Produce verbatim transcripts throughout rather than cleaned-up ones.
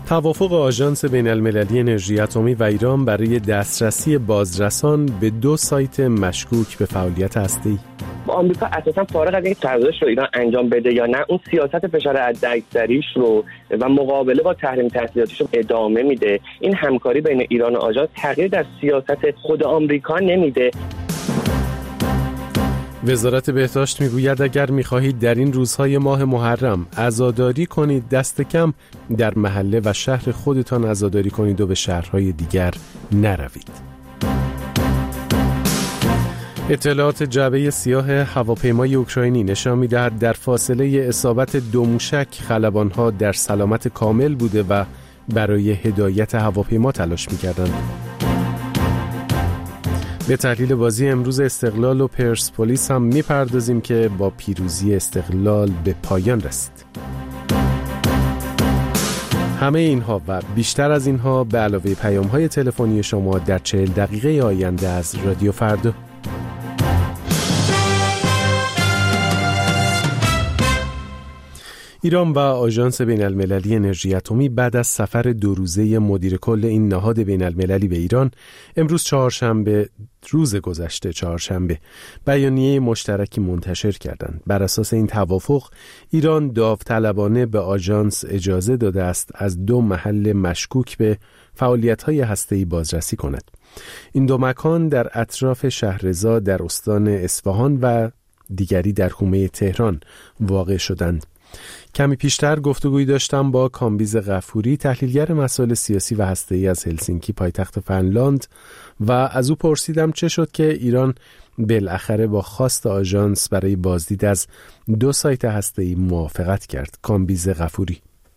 توافق آژانس بین‌المللی انرژی اتمی و ایران برای دسترسی بازرسان به دو سایت مشکوک به فعالیت هسته‌ای. آمریکا اساساً فارغ از این قراردادش رو ایران انجام بده یا نه، اون سیاست فشار حداکثریش رو و مقابله با تحریم تسلیحاتیش رو ادامه میده. این همکاری بین ایران و آژانس تغییر در سیاست خود آمریکا نمیده. وزارت بهداشت میگوید اگر میخواهید در این روزهای ماه محرم عزاداری کنید، دست کم در محله و شهر خودتان عزاداری کنید و به شهرهای دیگر نروید. اطلاعات جعبه سیاه هواپیمای اوکراینی نشان می‌دهد در فاصله اصابت دو موشک خلبان‌ها در سلامت کامل بوده و برای هدایت هواپیما تلاش می‌کردند. به تحلیل بازی امروز استقلال و پرسپولیس هم می‌پردازیم که با پیروزی استقلال به پایان رسید. همه اینها و بیشتر از اینها به علاوه پیام‌های تلفنی شما در چهل دقیقه آینده از رادیو فردا. ایران و آژانس بین‌المللی انرژی اتمی بعد از سفر دو روزه مدیر کل این نهاد بین‌المللی به ایران امروز چهارشنبه روز گذشته چهارشنبه بیانیه مشترکی منتشر کردند. بر اساس این توافق ایران داوطلبانه به آژانس اجازه داده است از دو محل مشکوک به فعالیت‌های هسته‌ای بازرسی کند. این دو مکان در اطراف شهرضا در استان اصفهان و دیگری در حومه تهران واقع شدند. کمی پیشتر گفتگویی داشتم با کامبیز غفوری، تحلیلگر مسائل سیاسی و هسته‌ای از هلسینکی پایتخت فنلاند، و از او پرسیدم چه شد که ایران بالاخره با خواست آژانس برای بازدید از دو سایت هسته‌ای موافقت کرد. کامبیز غفوری: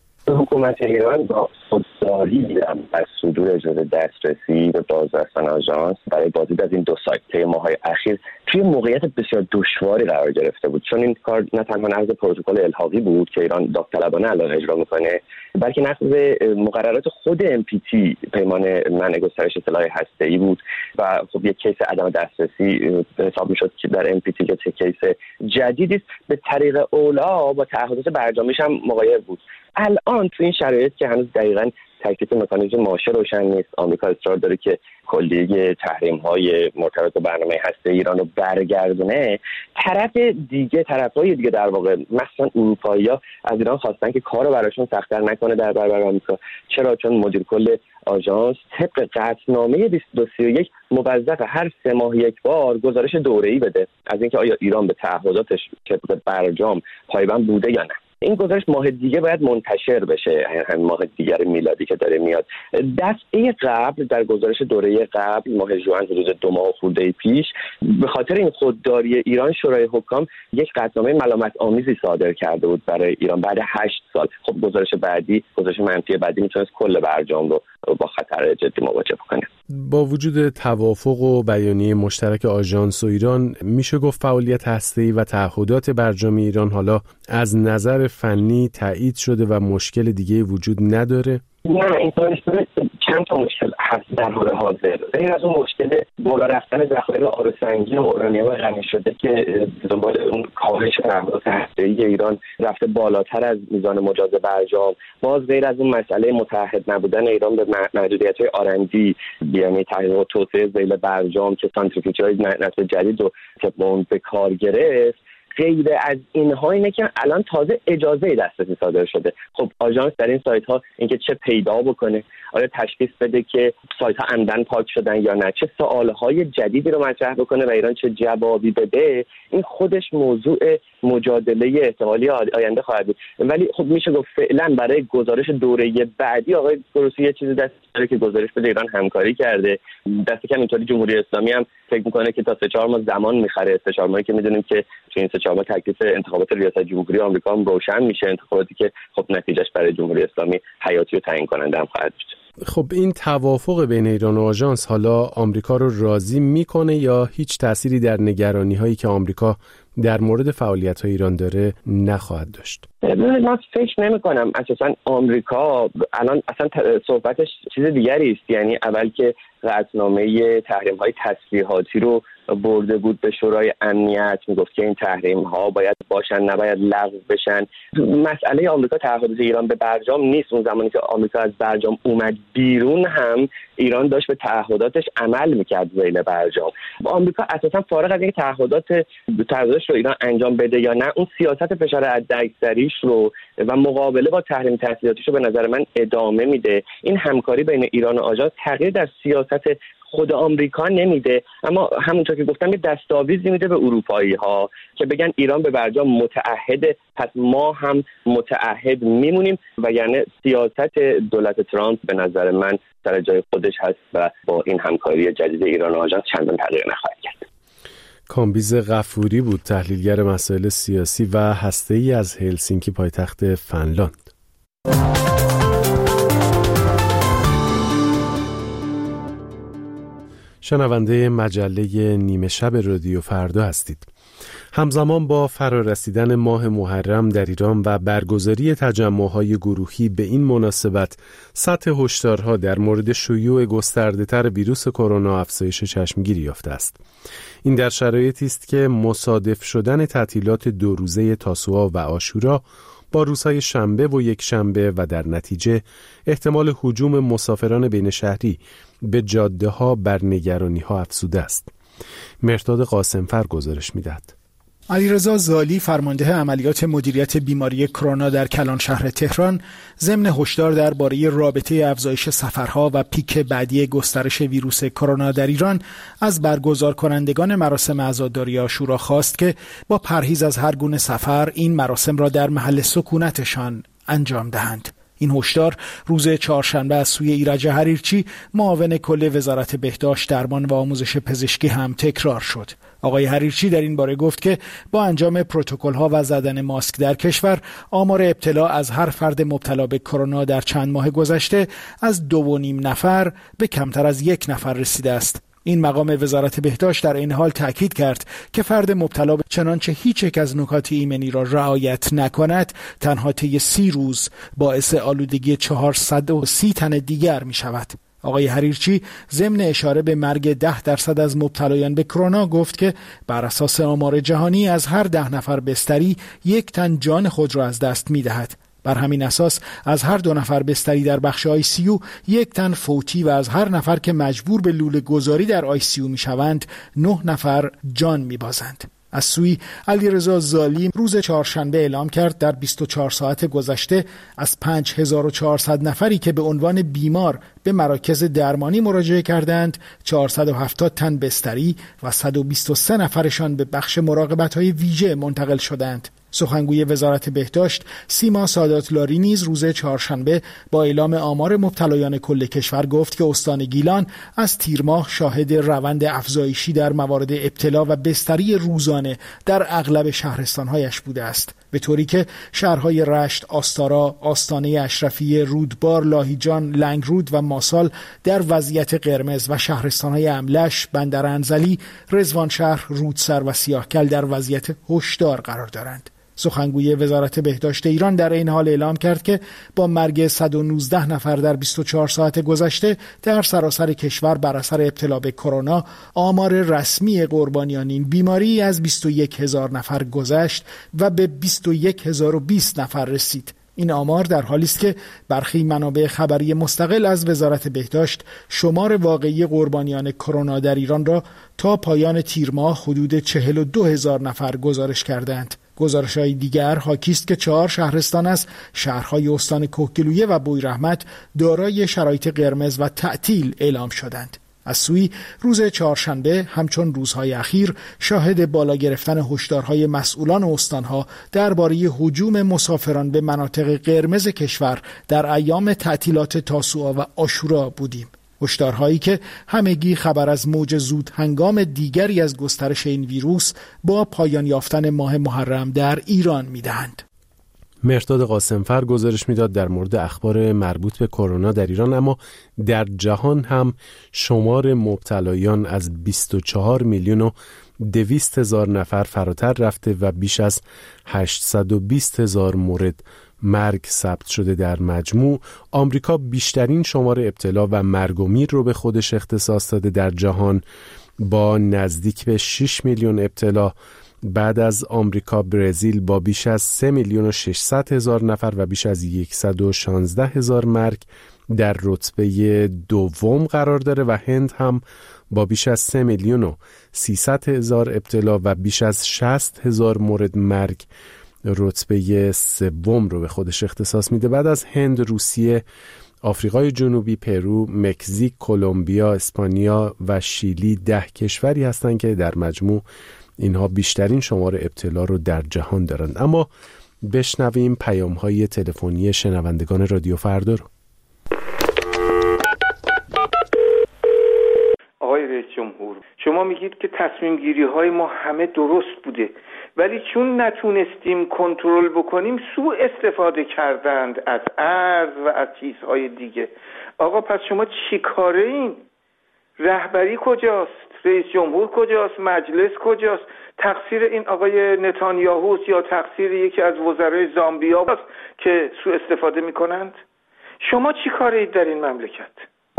حکومت ایران با خودداری از صدور اجازه دسترسی به بازرسان آژانس برای بازدید از این دو سایت طی ماه‌های اخیر توی موقعیت بسیار دشواری قرار گرفته بود، چون این کار نه تنها نقض پروتکل الحاقی بود که ایران داوطلبانه الان اجرا میکنه، بلکه نقض مقررات خود ام پی تی، پیمان منع گسترش سلاح هسته‌ای بود و خب یک کیس عدم دسترسی حساب میشد که در ام پی تی که کیس جدیدی است، به طریق اولا با تعهدات برجامیش هم مغایر بود. الان تو این شرایط که هنوز دقیقاً تکلیف مکانیزم ماشه روشن نیست، آمریکا اصرار داره که کلیه تحریم‌های مرتبط با برنامه هسته ایران رو برگردونه. طرف دیگه طرفای دیگه در واقع مثلا اروپایی‌ها از ایران خواستن که کارو براشون سخت‌تر نکنه در برابر آمریکا. چرا؟ چون مدیر کل آژانس طبق قطعنامه بیست و دو سی و یک موظف هر سه ماه یک بار گزارش دوره‌ای بده از اینکه آیا ایران به تعهداتش طبق برجام پایبند بوده یا نه. این گزارش ماه دیگه باید منتشر بشه، همین ماه دیگر میلادی که داره میاد. دفعه قبل در گزارش دوره قبل ماه ژوئن حدود دو ماه خورده پیش به خاطر این خودداری ایران شورای حکام یک قطعنامه ملامت آمیزی صادر کرده بود برای ایران بعد هشت سال. خب گزارش بعدی، گزارش منفی بعدی میتونست کل برجام رو با خطر جدی مواجه کنه. با وجود توافق و بیانیه مشترک آژانس و ایران، میشه گفت فعالیت هسته‌ای و تعهدات برجامی ایران حالا از نظر فنی تایید شده و مشکل دیگه وجود نداره؟ نه، این طور چند تا مشکل هست در حال حاضر. غیر از اون مشکل بالا رفتن ذخایر آروسنگی و اورانیوم غنی شده که دنبال اون کاهش تعهدات هسته‌ای ایران رفته بالاتر از میزان مجاز برجام، باز غیر از اون مسئله متعهد نبودن ایران به محدودیت‌های آرندی، یعنی تحقیق و توسعه ذیل برجام که سانتریفیوژهای نسل جدید رو طبق اون به کار گرفت، غیر از اینها اینه که الان تازه اجازه دسترسی صادر شده. خب آژانس در این سایت ها اینکه چه پیدا بکنه، آیا تشخیص بده که سایت ها عمدن پاک شدن یا نه، چه سوالهای جدیدی رو مطرح بکنه و ایران چه جوابی بده، این خودش موضوع مجادله احتمالی آینده خواهد بود. ولی خب میشه گفت فعلا برای گزارش دوره بعدی آقای گروسی یه چیزی دست داره که گزارش بده ایران همکاری کرده. دست کم اینطوری جمهوری اسلامی هم فکر میکنه که تا سه چهار ماه زمان میخره. سه چهار ماهی که میدونیم که تو این سه چهار ماه تکلیف انتخابات ریاست جمهوری آمریکا هم روشن میشه، انتخاباتی که خب نتیجهش برای جمهوری اسلامی حیاتی و تعیین کننده هم خواهد بود. خب این توافق بین ایران و آژانس حالا آمریکا رو راضی میکنه یا هیچ تأثیری در نگرانی هایی که آمریکا در مورد فعالیت‌های ایران داره نخواهد داشت؟ من فکر نمی‌کنم. اساساً آمریکا الان اصلا صحبتش چیز دیگری است. یعنی اول که قطعنامه تحریم‌های تسلیحاتی رو برده بود به شورای امنیت، میگفت که این تحریم ها باید باشن نباید لغو بشن. مسئله آمریکا تعهدات ایران به برجام نیست. اون زمانی که آمریکا از برجام اومد بیرون هم ایران داشت به تعهداتش عمل میکرد ذیل برجام. آمریکا اساسا فارغ از اینکه تعهدات تعهداتش رو ایران انجام بده یا نه، اون سیاست فشار حداکثریش رو و مقابله با تحریم تحصیلاتیش رو به نظر من ادامه میده. این همکاری بین ایران و آژانس تغییر در سیاست خود آمریکا نمیده، اما همونطور که گفتم یه دستاویزی میده به اروپایی ها که بگن ایران به برجام متعهده، پس ما هم متعهد میمونیم. و یعنی سیاست دولت ترامپ به نظر من سر جای خودش هست و با این همکاری جدید ایران و آژانس چندان تغییر نخواهد کرد. کامبیز غفوری بود، تحلیلگر مسائل سیاسی و هسته‌ای از هلسینکی پایتخت فنلاند. شنونده مجله نیمه شب رادیو فردا هستید. همزمان با فرارسیدن ماه محرم در ایران و برگزاری تجمع‌های گروهی به این مناسبت، سطح هشدارها در مورد شیوع گسترده‌تر ویروس کرونا افزایش چشمگیری یافته است. این در شرایطی است که مصادف شدن تعطیلات دو روزه تاسوعا و عاشورا با روزهای شنبه و یک شنبه و در نتیجه احتمال هجوم مسافران بین شهری به جاده ها بر نگرانی ها افزوده است. مرداد قاسمفر گزارش میدهد. علیرضا زالی، فرمانده عملیات مدیریت بیماری کرونا در کلان شهر تهران، ضمن هشدار درباره رابطه افزایش سفرها و پیک بعدی گسترش ویروس کرونا در ایران از برگزار کنندگان مراسم عزاداری عاشورا خواست که با پرهیز از هر گونه سفر این مراسم را در محل سکونتشان انجام دهند. این هشدار روز چهارشنبه از سوی ایرج حریرچی، معاون کل وزارت بهداشت، درمان و آموزش پزشکی هم تکرار شد. آقای حریرچی در این باره گفت که با انجام پروتکل‌ها و زدن ماسک در کشور، آمار ابتلا از هر فرد مبتلا به کرونا در چند ماه گذشته از دو و نیم نفر به کمتر از یک نفر رسیده است. این مقام وزارت بهداشت در این حال تاکید کرد که فرد مبتلا به چنانچه هیچ یک از نکات ایمنی را رعایت نکند، تنها طی سی روز باعث آلودگی چهارصد و سی تن دیگر می شود. آقای حریرچی ضمن اشاره به مرگ ده درصد از مبتلایان به کرونا گفت که بر اساس آمار جهانی از هر ده نفر بستری یک تن جان خود را از دست می دهد. بر همین اساس از هر دو نفر بستری در بخش آی سی یو یک تن فوتی و از هر نفر که مجبور به لوله گذاری در آی سی یو می شوند نه نفر جان می بازند. از سوی علیرضا زالی روز چهارشنبه اعلام کرد در بیست و چهار ساعت گذشته از پنج هزار و چهارصد نفری که به عنوان بیمار به مراکز درمانی مراجعه کردند، چهارصد و هفتاد تن بستری و صد و بیست و سه نفرشان به بخش مراقبت‌های ویژه منتقل شدند. سخنگوی وزارت بهداشت سیما ساداتلاری نیز روز چهارشنبه با اعلام آمار مبتلایان کل کشور گفت که استان گیلان از تیر ماه شاهد روند افزایشی در موارد ابتلا و بستری روزانه در اغلب شهرستان‌هایش بوده است، به طوری که شهرهای رشت، آستارا، آستانه اشرفیه، رودبار، لاهیجان، لنگرود و ماسال در وضعیت قرمز و شهرستان‌های املش، بندر انزلی، رضوانشهر، رودسر و سیاهکل در وضعیت هشدار قرار دارند. سخنگوی وزارت بهداشت ایران در این حال اعلام کرد که با مرگ صد و نوزده نفر در بیست و چهار ساعت گذشته در سراسر کشور بر اثر ابتلا به کرونا، آمار رسمی قربانیان این بیماری از بیست و یک هزار نفر گذشت و به بیست و یک هزار و بیست نفر رسید. این آمار در حالی است که برخی منابع خبری مستقل از وزارت بهداشت شمار واقعی قربانیان کرونا در ایران را تا پایان تیر ماه حدود چهل و دو هزار نفر گزارش کردند. گزارش‌های دیگر حاکی است که چهار شهرستان از شهرهای استان کهگیلویه و بویراحمد دارای شرایط قرمز و تعطیل اعلام شدند. از سوی روز چهارشنبه همچون روزهای اخیر شاهد بالا گرفتن هشدارهای مسئولان استانها درباره هجوم مسافران به مناطق قرمز کشور در ایام تعطیلات تاسوعا و عاشورا بودیم. هشدارهایی که همگی خبر از موج زود هنگام دیگری از گسترش این ویروس با پایان یافتن ماه محرم در ایران می‌دهند. مرداد قاسمفر گزارش میداد در مورد اخبار مربوط به کرونا در ایران، اما در جهان هم شمار مبتلایان از بیست و چهار میلیون و دویست هزار نفر فراتر رفته و بیش از هشتصد و بیست هزار مورد مرگ ثبت شده. در مجموع آمریکا بیشترین شمار ابتلا و مرگ و میر رو به خودش اختصاص داده در جهان با نزدیک به شش میلیون ابتلا، بعد از آمریکا برزیل با بیش از سه میلیون و ششصد هزار نفر و بیش از صد و شانزده هزار مرگ در رتبه دوم قرار داره و هند هم با بیش از سه میلیون و سیصد هزار ابتلا و بیش از شصت هزار مورد مرگ رتبه سوم رو به خودش اختصاص میده. بعد از هند روسیه، آفریقای جنوبی، پرو، مکزیک، کلمبیا، اسپانیا و شیلی ده کشوری هستند که در مجموع اینها بیشترین شمار ابتلا رو در جهان دارند. اما بشنویم پیام‌های تلفنی شنوندگان رادیو فردا رو. آقای رئیس جمهور، شما میگید که تصمیم گیری های ما همه درست بوده، ولی چون نتونستیم کنترل بکنیم سوء استفاده کردند از ارز و از چیزهای دیگه. آقا پس شما چی کاره این؟ رهبری کجاست؟ رئیس جمهور کجاست؟ مجلس کجاست؟ تقصیر این آقای نتانیاهوست یا تقصیر یکی از وزرای زامبیا است که سوء استفاده میکنند؟ شما چی کاره اید در این مملکت؟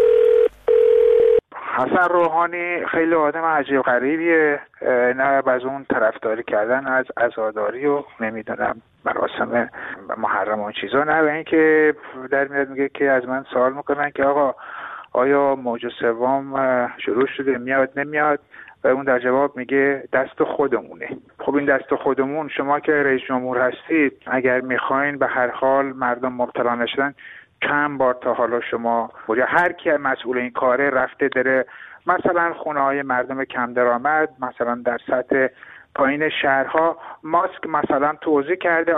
حسن روحانی خیلی آدم عجیب غریبیه، نه از اون طرفداری کردن از عزاداری و نمیدونم مراسم محرم و چیزا، نه به این که در میاد میگه که از من سوال میکنن که آقا آیا موج سوم شروع شده، میاد نمیاد، و اون در جواب میگه دست خودمونه. خب این دست خودمون، شما که رئیس جمهور هستید اگر میخواین به هر حال مردم مبتلا نشدن، چند بار تا حالا شما یا هر کی مسئول این کاره رفته داره مثلا خونه های مردم کم درآمد، مثلا در سطح پایین شهرها ماسک مثلا توزیع کرده؟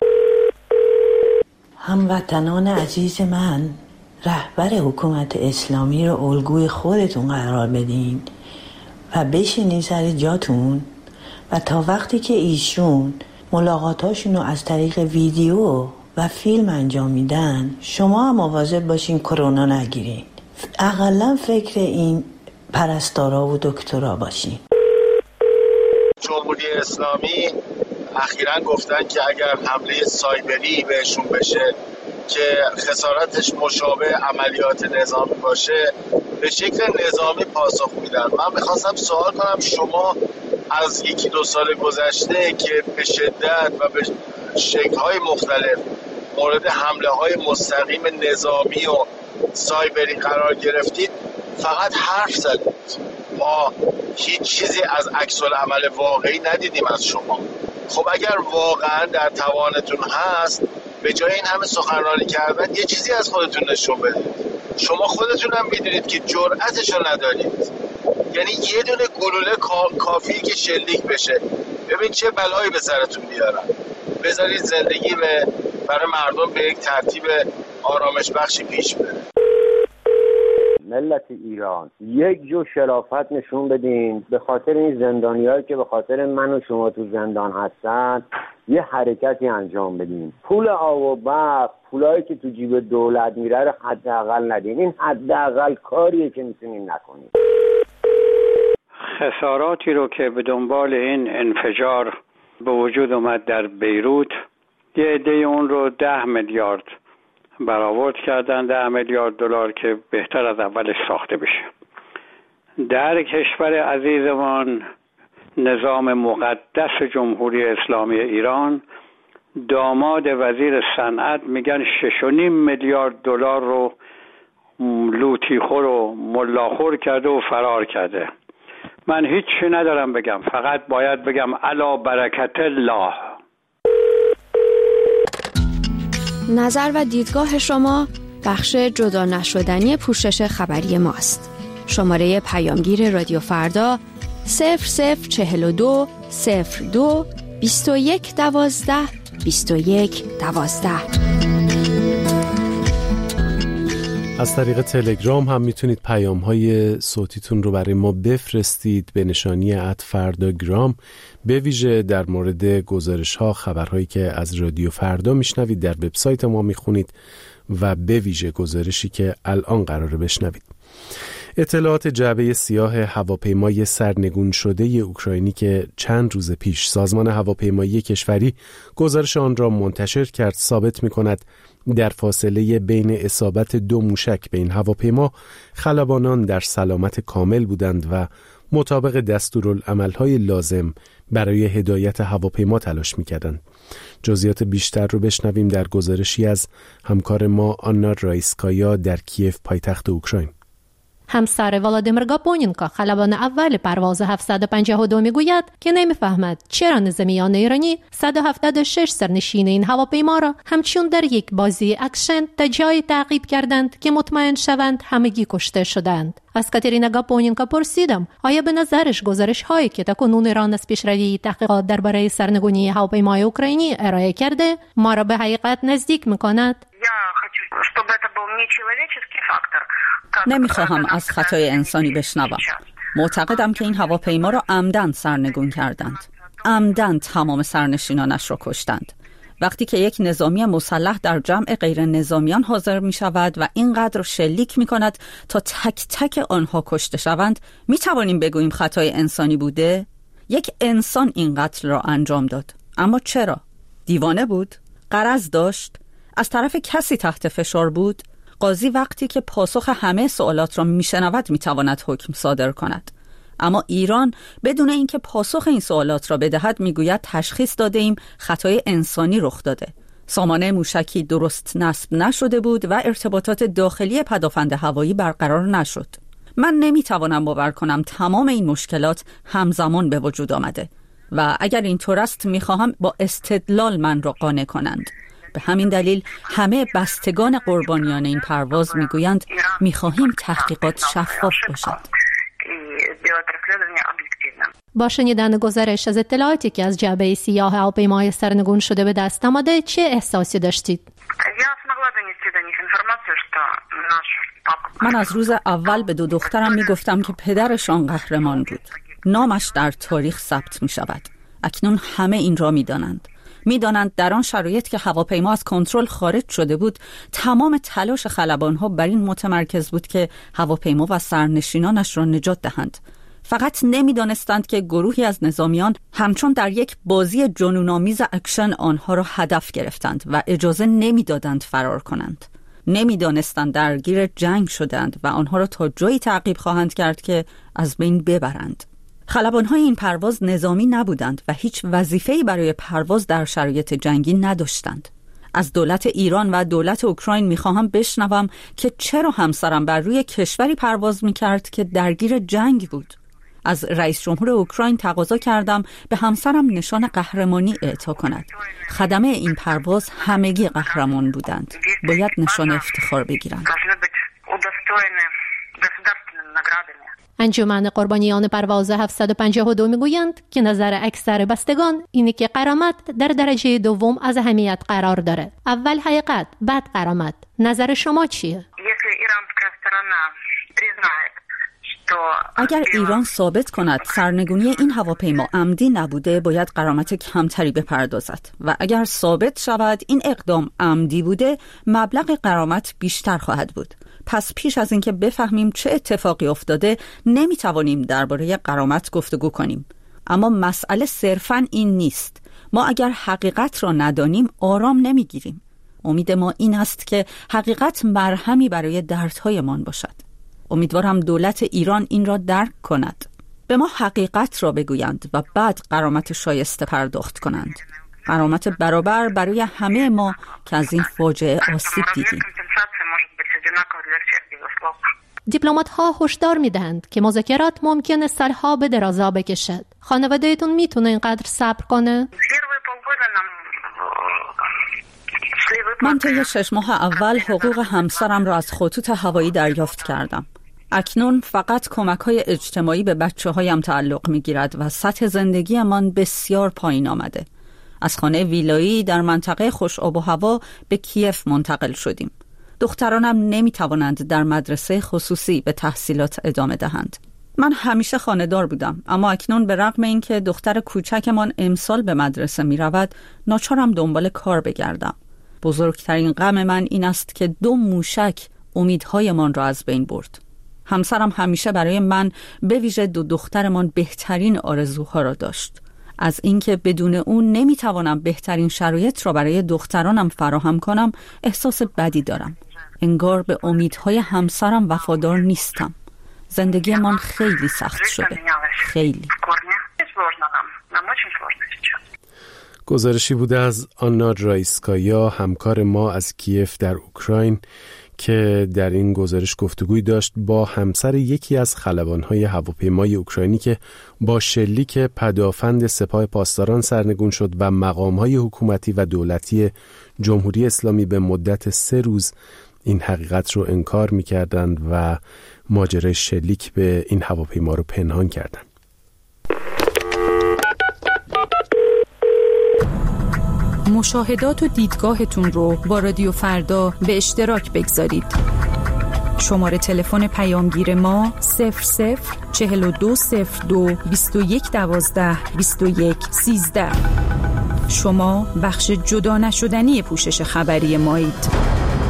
هموطنان عزیز من، رهبر حکومت اسلامی رو الگوی خودتون قرار بدین و بشینین سر جاتون و تا وقتی که ایشون ملاقاتاشون رو از طریق ویدیو و فیلم انجام میدن، شما هم مواظب باشین کرونا نگیرین. اقلا فکر این پرستارا و دکترا باشین. جمهوری اسلامی اخیراً گفتن که اگر حمله سایبری بهشون بشه که خسارتش مشابه عملیات نظامی باشه، به شکل نظامی پاسخ میدن. من میخواستم سوال کنم، شما از یکی دو سال گذشته که به شدت و به شکل‌های مختلف مورد حمله های مستقیم نظامی و سایبری قرار گرفتید، فقط حرف زدید، ما هیچ چیزی از عکس العمل واقعی ندیدیم از شما. خب اگر واقعا در توانتون هست، به جای این همه سخنرانی کردن یه چیزی از خودتون نشون بدید. شما خودتون هم میدونید که جرأتشو ندارید، یعنی یه دونه گلوله کافیه که شلیک بشه. ببین چه بلایی به سرتون بیارن. بذارید زندگی به برای مردم به یک ترتیب آرامش بخشی پیش بره. ملت ایران یک جو شرافت نشون بدین، به خاطر این زندانیایی که به خاطر من و شما تو زندان هستن یه حرکتی انجام بدین. پول آب و برق، پولایی که تو جیب دولت میره رو حداقل ندین. این حداقل کاریه که میتونین نکنین. خساراتی رو که به دنبال این انفجار به وجود اومد در بیروت، یه عده اون رو ده میلیارد برآورد کردن، ده میلیارد دلار که بهتر از اولش ساخته بشه. در کشور عزیزمان، نظام مقدس جمهوری اسلامی ایران، داماد وزیر صنعت میگن شش و نیم میلیارد دلار رو لوتیخور و ملاخور کرده و فرار کرده. من هیچی ندارم بگم، فقط باید بگم علی برکت الله. نظر و دیدگاه شما بخش جدا نشدنی پوشش خبری ماست. شماره پیامگیر رادیو فردا صفر صفر چهل و دو صفر دو بیست و یک دوازده بیست و یک دوازده. از طریق تلگرام هم میتونید پیام‌های صوتیتون رو برای ما بفرستید به نشانی ات فرداگرام، به ویژه در مورد گزارش‌ها، خبرهایی که از رادیو فردا میشنوید در وبسایت ما میخونید و به ویژه گزارشی که الان قراره بشنوید. اطلاعات جعبه سیاه هواپیمای سرنگون شده اوکراینی که چند روز پیش سازمان هواپیمایی کشوری گزارش آن را منتشر کرد ثابت می‌کند در فاصله بین اصابت دو موشک به این هواپیما خلبانان در سلامت کامل بودند و مطابق دستورالعمل‌های لازم برای هدایت هواپیما تلاش می‌کردند. جزئیات بیشتر رو بشنویم در گزارشی از همکار ما آنا رایسکایا در کیف پایتخت اوکراین. همسر ولادیمیر گاپونینکا خلبان اول پرواز هفتصد و پنجاه و دو میگوید که نمیفهمد چرا نظامیان ایرانی صد و هفتاد و شش سرنشین این هواپیما را همچون در یک بازی اکشن تا جای تعقیب کردند که مطمئن شوند همگی کشته شدند. از کاترینا گاپونینکا پرسیدم آیا به نظرش گزارش هایی که تاکنون ایران از پیشروی تحقیقات درباره سرنگونی هواپیمای اوکراینی ارائه کرده ما را به حقیقت نزدیک میکند؟ نمیخواهم از خطای انسانی بشنوم. معتقدم که این هواپیما را عمدن سرنگون کردند. عمدن تمام سرنشینانش را کشتند. وقتی که یک نظامی مسلح در جمع غیر نظامیان حاضر می شود و اینقدر شلیک می کند تا تک تک آنها کشته شوند، می توانیم بگوییم خطای انسانی بوده؟ یک انسان این قتل را انجام داد. اما چرا؟ دیوانه بود؟ غرض داشت؟ از طرف کسی تحت فشار بود؟ قاضی وقتی که پاسخ همه سوالات را میشنود میتواند حکم صادر کند. اما ایران بدون اینکه پاسخ این سوالات را بدهد میگوید تشخیص داده ایم خطای انسانی رخ داده. سامانه موشکی درست نصب نشده بود و ارتباطات داخلی پدافند هوایی برقرار نشد. من نمیتوانم باور کنم تمام این مشکلات همزمان به وجود آمده و اگر اینطور است میخواهم با استدلال من را قانع کنند. به همین دلیل همه بستگان قربانیان این پرواز میگویند میخواهیم تحقیقات شفاف باشد. با شنیدن گزارش از اطلاعاتی که از جعبه سیاه هواپیمای سرنگون شده به دست آمده چه احساسی داشتید؟ من از روز اول به دو دخترم میگفتم که پدرشان قهرمان بود. نامش در تاریخ ثبت می شود. اکنون همه این را میدانند. میدانند در آن شرایط که هواپیما از کنترل خارج شده بود تمام تلاش خلبانها بر این متمرکز بود که هواپیما و سرنشینانش را نجات دهند. فقط نمیدانستند که گروهی از نظامیان همچون در یک بازی جنون‌آمیز اکشن آنها را هدف گرفتند و اجازه نمیدادند فرار کنند. نمیدانستند درگیر جنگ شدند و آنها را تا جایی تعقیب خواهند کرد که از بین ببرند. خلبان‌های این پرواز نظامی نبودند و هیچ وظیفه‌ای برای پرواز در شرایط جنگی نداشتند. از دولت ایران و دولت اوکراین می‌خواهم بشنوم که چرا همسرم بر روی کشوری پرواز می‌کرد که درگیر جنگ بود. از رئیس جمهور اوکراین تقاضا کردم به همسرم نشان قهرمانی اعطا کند. خدمه این پرواز همگی قهرمان بودند. باید نشان افتخار بگیرند. انجمن قربانیان پرواز هفتصد و پنجاه و دو میگویند که نظر اکثر بستگان اینه که غرامت در درجه دوم از اهمیت قرار داره. اول حقیقت، بعد غرامت. نظر شما چیه؟ اگر ایران ثابت کند سرنگونی این هواپیما عمدی نبوده باید غرامت کمتری بپردازد و اگر ثابت شود این اقدام عمدی بوده مبلغ غرامت بیشتر خواهد بود. پس پیش از اینکه بفهمیم چه اتفاقی افتاده نمیتوانیم درباره غرامت گفتگو کنیم. اما مسئله صرفاً این نیست. ما اگر حقیقت را ندانیم آرام نمیگیریم. امید ما این است که حقیقت مرهمی برای دردهایمان باشد. امیدوارم دولت ایران این را درک کند. به ما حقیقت را بگویند و بعد غرامت شایسته پرداخت کنند. غرامت برابر برای همه ما که از این فاجعه آسیب دیدیم. دیپلمات ها هشدار میدهند که مذاکرات ممکنه سالها به درازا بکشد. خانوادهتون میتونه اینقدر صبر کنه؟ من طی شش ماه اول حقوق همسرم را از خطوط هوایی دریافت کردم. اکنون فقط کمک‌های اجتماعی به بچه‌هایم تعلق می‌گیرد و سطح زندگیمان بسیار پایین آمده. از خانه ویلایی در منطقه خوش آب و هوا به کیف منتقل شدیم. دخترانم نمی‌توانند در مدرسه خصوصی به تحصیلات ادامه دهند. من همیشه خانه‌دار بودم، اما اکنون به رغم اینکه دختر کوچکمان امسال به مدرسه می‌رود، ناچارم دنبال کار بگردم. بزرگترین غم من این است که دو موشک امیدهایمان را از بین برد. همسرم همیشه برای من به ویژه دو دخترمان بهترین آرزوها را داشت. از اینکه بدون اون نمیتوانم بهترین شرایط را برای دخترانم فراهم کنم احساس بدی دارم. انگار به امیدهای همسرم وفادار نیستم. زندگیمان خیلی سخت شده. خیلی. گزارشی بوده از آنا رایسکایا، همکار ما از کیف در اوکراین، که در این گزارش گفتگوی داشت با همسر یکی از خلبان‌های هواپیمای اوکراینی که با شلیک پدافند سپاه پاسداران سرنگون شد و مقام‌های حکومتی و دولتی جمهوری اسلامی به مدت سه روز این حقیقت رو انکار می‌کردند و ماجرای شلیک به این هواپیما رو پنهان کردند. مشاهدات و دیدگاهتون رو با رادیو فردا به اشتراک بگذارید. شماره تلفن پیامگیر ما صفر صفر چهل و دو صفر دو بیست و یک دوازده بیست و یک سیزده. شما بخش جدا نشدنی پوشش خبری مایید.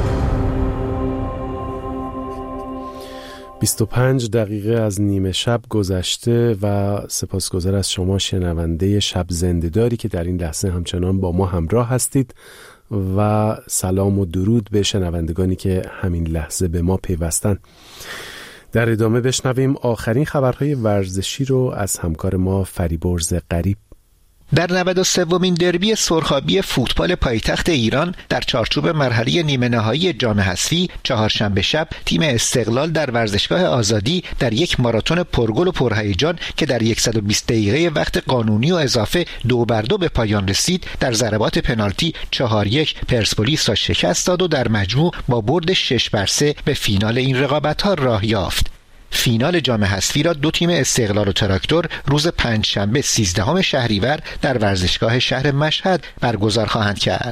بیست و پنج دقیقه از نیمه شب گذشته و سپاسگزار از شما شنونده شب زنده‌داری که در این لحظه همچنان با ما همراه هستید و سلام و درود به شنوندگانی که همین لحظه به ما پیوستن. در ادامه بشنویم آخرین خبرهای ورزشی رو از همکار ما فریبرز غریب. در نود و سومین دربی سرخابی فوتبال پایتخت ایران در چارچوب مرحله نیمه نهایی جام حذفی چهارشنبه شب تیم استقلال در ورزشگاه آزادی در یک ماراتون پرگل و پرهیجان که در صد و بیست دقیقه وقت قانونی و اضافه دو بر دو به پایان رسید در ضربات پنالتی چهار یک پرسپولیس را شکست داد و در مجموع با برد شش بر سه به فینال این رقابت‌ها راه یافت. فینال جام حذفی را دو تیم استقلال و تراکتور روز پنجشنبه سیزدهم شهریور در ورزشگاه شهر مشهد برگزار خواهند کرد.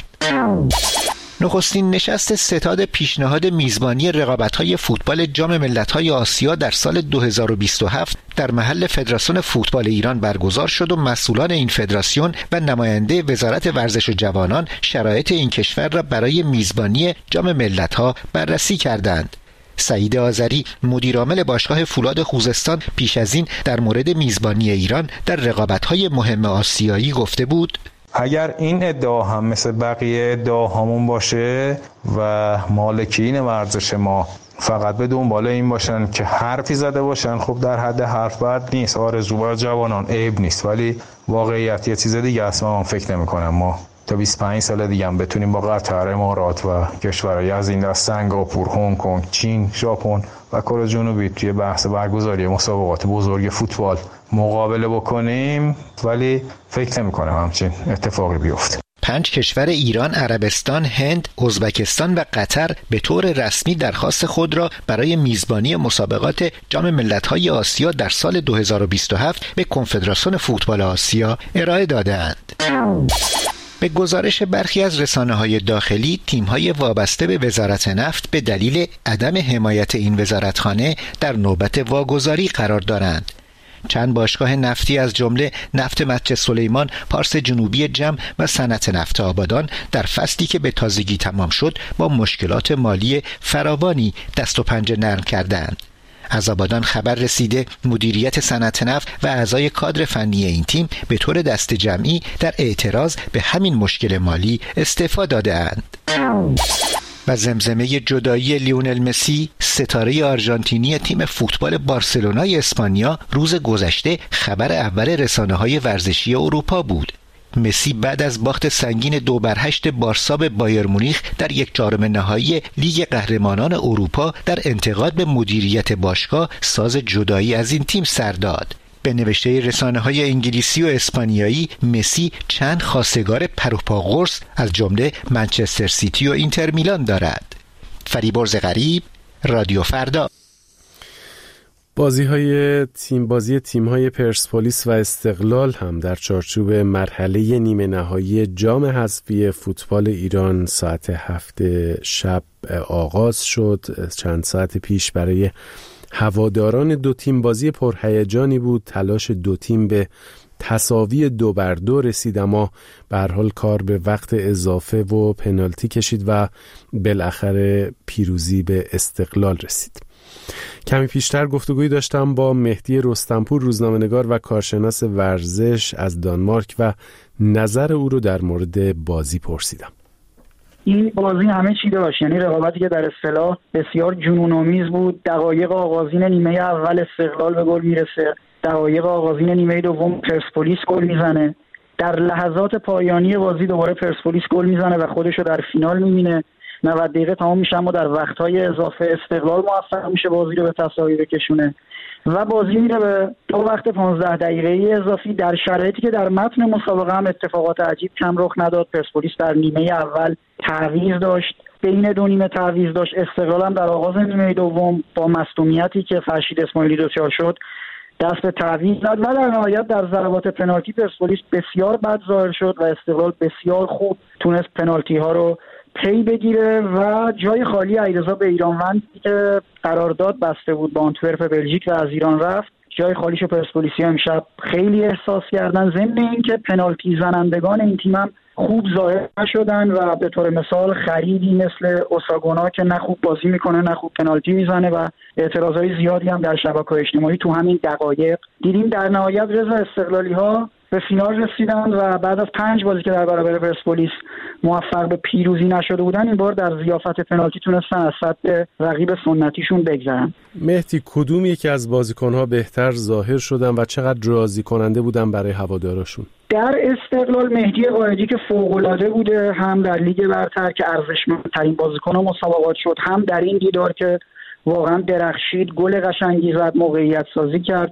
نخستین نشست ستاد پیشنهاد میزبانی رقابت‌های فوتبال جام ملت‌های آسیا در سال دو هزار و بیست و هفت در محل فدراسیون فوتبال ایران برگزار شد و مسئولان این فدراسیون و نماینده وزارت ورزش و جوانان شرایط این کشور را برای میزبانی جام ملت‌ها بررسی کردند. سعید آذری مدیرعامل باشگاه فولاد خوزستان پیش از این در مورد میزبانی ایران در رقابت‌های مهم آسیایی گفته بود: اگر این ادعا هم مثل بقیه ادعاهامون باشه و مالکین ورزش ما فقط به دنبال این باشن که حرفی زده باشن، خب در حد حرف بد نیست، آرزو بر جوانان عیب نیست، ولی واقعیت یه چیز دیگه است. من فکر نمی کنم ما تا بیست و پنج سال دیگه هم بتونیم با قطر، امارات و کشورهای از این دست سنگاپور، هنگ کنگ، چین، ژاپن و کره جنوبی توی بحث برگزاری مسابقات بزرگ فوتبال مقابله بکنیم، ولی فکر نمی‌کنم همچین اتفاقی بیفته. پنج کشور ایران، عربستان، هند، ازبکستان و قطر به طور رسمی درخواست خود را برای میزبانی مسابقات جام ملت‌های آسیا در سال دو هزار و بیست و هفت به کنفدراسیون فوتبال آسیا ارائه داده‌اند. به گزارش برخی از رسانه‌های داخلی، تیم‌های وابسته به وزارت نفت به دلیل عدم حمایت این وزارتخانه در نوبت واگذاری قرار دارند. چند باشگاه نفتی از جمله نفت مسجد سلیمان، پارس جنوبی جم و صنعت نفت آبادان در فصلی که به تازگی تمام شد با مشکلات مالی فراوانی دست و پنجه نرم کردند. از آبادان خبر رسیده مدیریت صنعت نفت و اعضای کادر فنی این تیم به طور دست جمعی در اعتراض به همین مشکل مالی استعفا داده‌اند. و زمزمه جدایی لیونل مسی، ستاره آرژانتینی تیم فوتبال بارسلونای اسپانیا، روز گذشته خبر اول رسانه‌های ورزشی اروپا بود. مسی بعد از باخت سنگین دو بر هشت بارسا به بایر مونیخ در یک چهارم نهایی لیگ قهرمانان اروپا در انتقاد به مدیریت باشگاه ساز جدایی از این تیم سر داد. به نوشته رسانه‌های انگلیسی و اسپانیایی، مسی چند خواستگار پر و پا قرص از جمله منچستر سیتی و اینتر میلان دارد. فریبرز غریب، رادیو فردا. بازی های تیم بازی تیم های پرسپولیس و استقلال هم در چارچوب مرحله نیمه نهایی جام حذفی فوتبال ایران ساعت هفت شب آغاز شد. چند ساعت پیش برای هواداران دو تیم بازی پرهیجانی بود. تلاش دو تیم به تساوی دو بر دو رسید، اما به هر حال کار به وقت اضافه و پنالتی کشید و بالاخره پیروزی به استقلال رسید. کمی پیشتر گفتگویی داشتم با مهدی رستمپور، روزنامه‌نگار و کارشناس ورزش از دانمارک، و نظر او رو در مورد بازی پرسیدم. این بازی همه چی داشت، یعنی رقابتی که در اصطلاح بسیار جنون‌آمیز بود. دقایق آغازین نیمه اول استقلال به گل میرسه، دقایق آغازین نیمه دوم پرسپولیس گل میزنه، در لحظات پایانی بازی دوباره پرسپولیس گل میزنه و خودشو در فینال میبینه. نود دقیقه تمام میشه اما در وقت‌های اضافه استقلال موفق میشه بازی رو به تساوی بکشونه و بازی میره به دو وقت پانزده دقیقه‌ای اضافی در شرایطی که در متن مسابقه هم اتفاقات عجیب کم رخ نداد. پرسپولیس در نیمه اول تعویض داشت، بین دو نیمه تعویض داشت. استقلال هم در آغاز نیمه دوم با مصدومیتی که فرشید اسماعیلی دچار شد دست به تعویض داد و در نهایت در ضربات پنالتی پرسپولیس بسیار بد ظاهر شد و استقلال بسیار خوب تونست پنالتی ها رو پی بگیره و جای خالی علیرضا بیرانوند که قرارداد بسته بود با آنتورپ بلژیک و از ایران رفت، جای خالیشو پرسپولیسی امشب خیلی احساس کردن. ضمن اینکه پنالتی زنندگان این تیم هم خوب ظاهر نشدن و به طور مثال خریدی مثل اوساگونا که نه خوب بازی میکنه نه خوب پنالتی میزنه و اعتراضای زیادی هم در شبکه‌های اجتماعی تو همین دقایق دیدیم. در نهایت رضا استقلالی ها به فینال رسیدن و بعد از پنج بازی که در برابر پرسپولیس موفق به پیروزی نشده بودن این بار در ضیافت پنالتی تونستن از سد رقیب سنتیشون بگذرن. مهدی، کدوم یکی از بازیکن‌ها بهتر ظاهر شدن و چقدر راضی کننده بودن برای هوادارشون؟ در استقلال مهدی قائدی که فوق‌العاده بوده، هم در لیگ برتر که ارزشمندترین بازیکن مسابقات شد، هم در این دیدار که واقعا درخشید، گل قشنگی زد، موقعیت سازی کرد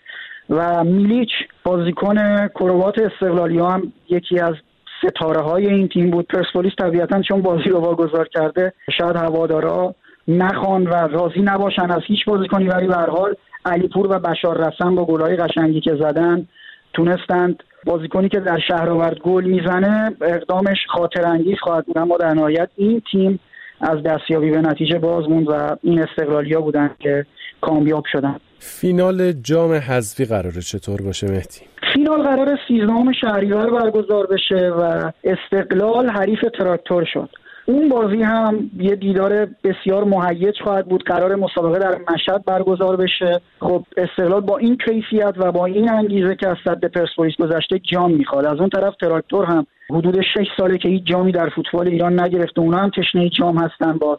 و میلیچ بازیکن کروات استقلالی هم یکی از ستاره های این تیم بود. پرسپولیس طبیعتاً چون بازی رو واگذار کرده شاید هوادارا نخوان و راضی نباشن از هیچ بازیکنی، ولی به هر حال علیپور و بشار رسن با گل‌های قشنگی که زدن تونستند بازیکنی که در شهرآورد گل میزنه اقدامش خاطر انگیز خواهد بود، اما در نهایت این تیم از دستیابی به نتیجه باز موند و این استقلالیا بودن که کامیاب شدن. فینال جام حذفی قراره چطور باشه مهدی؟ فینال قراره سیزدهم شهریور برگزار بشه و استقلال حریف تراکتور شد. اون بازی هم یه دیدار بسیار مهیج خواهد بود. قرار مسابقه در مشهد برگزار بشه. خب استقلال با این کیفیت و با این انگیزه که از سد پرسپولیس گذشته جام میخواد. از اون طرف تراکتور هم حدود شش ساله که هیچ جامی در فوتبال ایران نگرفته، اونا هم تشنه جام هستن با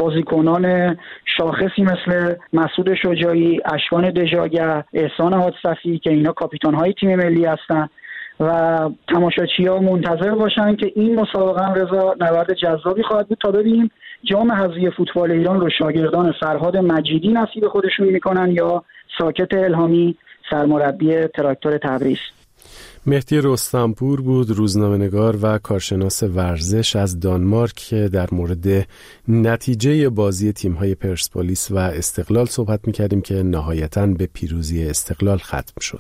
بازیکنان شاخصی مثل مسعود شجاعی، اشکان دژاگه، احسان حادثفی که اینا کاپیتان‌های تیم ملی هستن و تماشاچی‌ها منتظر باشن که این مسابقه هم رضا نبرد جذابی خواهد بود تا ببینیم جام حذفی فوتبال ایران رو شاگردان فرهاد مجیدی نصیب خودشون میکنن یا ساکت الهامی سرمربی تراکتور تبریز. مهدی رستمپور بود، روزنامه‌نگار و کارشناس ورزش از دانمارک که در مورد نتیجه بازی تیم‌های پرسپولیس و استقلال صحبت می‌کردیم که نهایتاً به پیروزی استقلال ختم شد.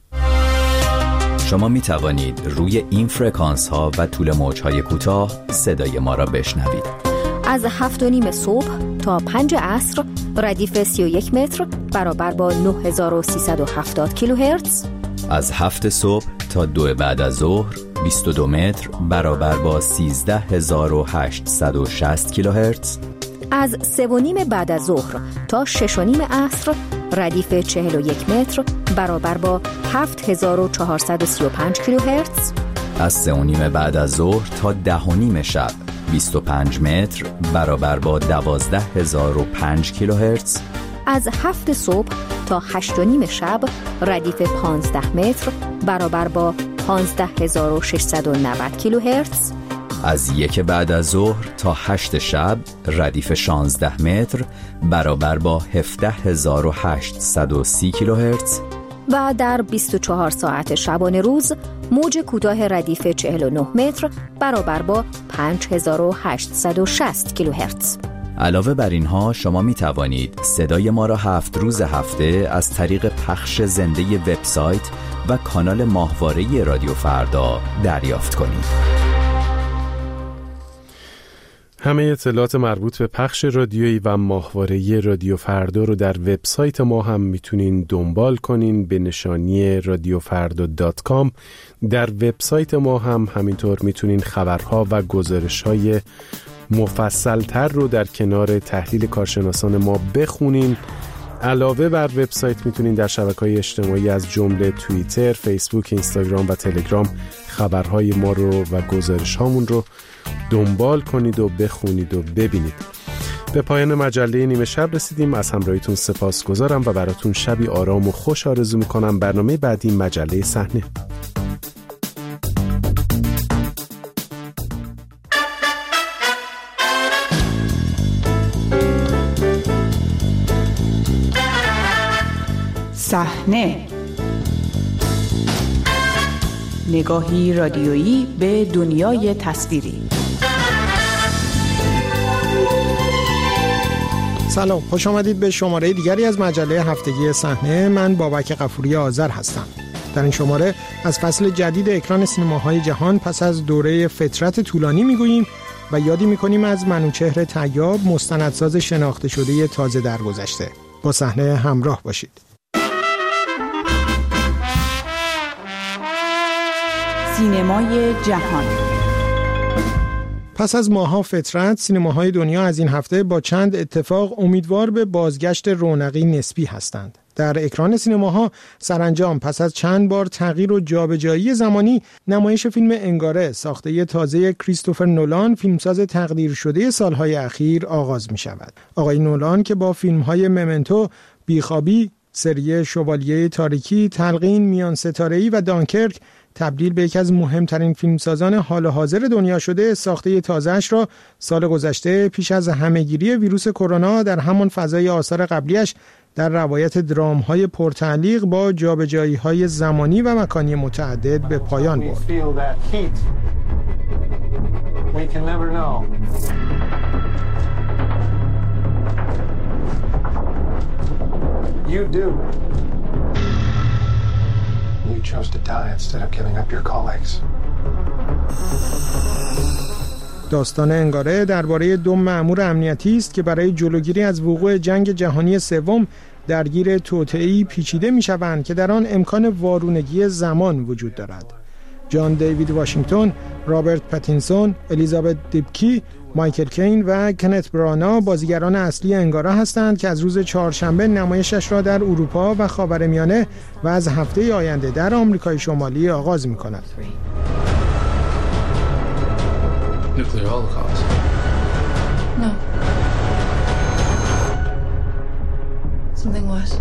شما می توانید روی این فرکانس ها و طول موج های کوتاه صدای ما را بشنوید. از هفت و نیم صبح تا پنج عصر ردیف سی و یک متر برابر با نه هزار و سیصد و هفتاد کیلوهرتز. از هفت صبح تا دو بعد از ظهر بیست و دو متر برابر با سیزده هزار و هشتصد و شصت کیلوهرتز. از سه و نیم بعد از ظهر تا شش و نیم عصر ردیف چهل و یک متر برابر با هفت هزار و چهارصد و سی و پنج کیلوهرتز. از سه و نیم بعد از ظهر تا ده و نیم شب بیست و پنج متر برابر با دوازده هزار و پنج کیلوهرتز. از هفت صبح تا هشت و نیم شب ردیف پانزده متر برابر با پانزده هزار و ششصد و نود کیلوهرتز. از یک بعد از ظهر تا هشت شب ردیف شانزده متر برابر با هفده هزار و هشتصد و سی کیلوهرتز. و در بیست و چهار ساعت شبانه روز موج کوتاه ردیف چهل و نه متر برابر با پنج هزار و هشتصد و شصت کیلوهرتز. علاوه بر اینها شما می توانید صدای ما را هفت روز هفته از طریق پخش زنده وبسایت و کانال ماهواره رادیو فردا دریافت کنید. همه اطلاعات مربوط به پخش رادیویی و ماهواره رادیو فردا رو در وبسایت ما هم میتونین دنبال کنین به نشانی رادیو فردا دات کام. در وبسایت ما هم همینطور میتونین خبرها و گزارش‌های مفصل‌تر رو در کنار تحلیل کارشناسان ما بخونین. علاوه بر وبسایت میتونین در شبکه‌های اجتماعی از جمله توییتر، فیسبوک، اینستاگرام و تلگرام خبرهای ما رو و گزارش‌هامون رو دنبال کنید و بخونید و ببینید. به پایان مجله نیمه شب رسیدیم. از همراهیتون سپاسگزارم و براتون شبی آرام و خوش آرزو میکنم. برنامه بعدی مجله صحنه. صحنه، نگاهی رادیویی به دنیای تصویری. سلام، خوش آمدید به شماره دیگری از مجله هفتگی صحنه. من بابک غفوری آذر هستم. در این شماره از فصل جدید اکران سینماهای جهان پس از دوره فترت طولانی میگوییم و یادی میکنیم از منوچهر طیاب، مستندساز شناخته شده تازه درگذشته. با صحنه همراه باشید. سینمای جهان. پس از ماها فترت، سینماهای دنیا از این هفته با چند اتفاق امیدوار به بازگشت رونقی نسبی هستند. در اکران سینماها سرانجام پس از چند بار تغییر و جابجایی زمانی، نمایش فیلم انگاره ساخته تازه کریستوفر نولان، فیلمساز تقدیر شده سالهای اخیر آغاز می شود. آقای نولان که با فیلم‌های ممنتو، بیخوابی، سری شوالیه تاریکی، تلقین، میان ستاره‌ای و دانکرک تبدیل به یکی از مهمترین فیلمسازان حال حاضر دنیا شده، ساخته تازه‌اش را سال گذشته پیش از همهگیری ویروس کرونا در همان فضای آثار قبلیش در روایت درام‌های پرتعلیق با جابجایی‌های زمانی و مکانی متعدد به پایان برد. You do. You chose to die instead of giving up your colleagues. داستان انگاره درباره دو مأمور امنیتی است که برای جلوگیری از وقوع جنگ جهانی سوم درگیر توطئه‌ای پیچیده می‌شوند که در آن امکان وارونگی زمان وجود دارد. جان دیوید واشنگتن، رابرت پاتینسون، الیزابت دیبکی، مایکل کین و کنت برانا بازیگران اصلی انگاره هستند که از روز چهارشنبه نمایشش را در اروپا و خاورمیانه و از هفته آینده در آمریکای شمالی آغاز می‌کند. Nuclear holocaust. No. Something was.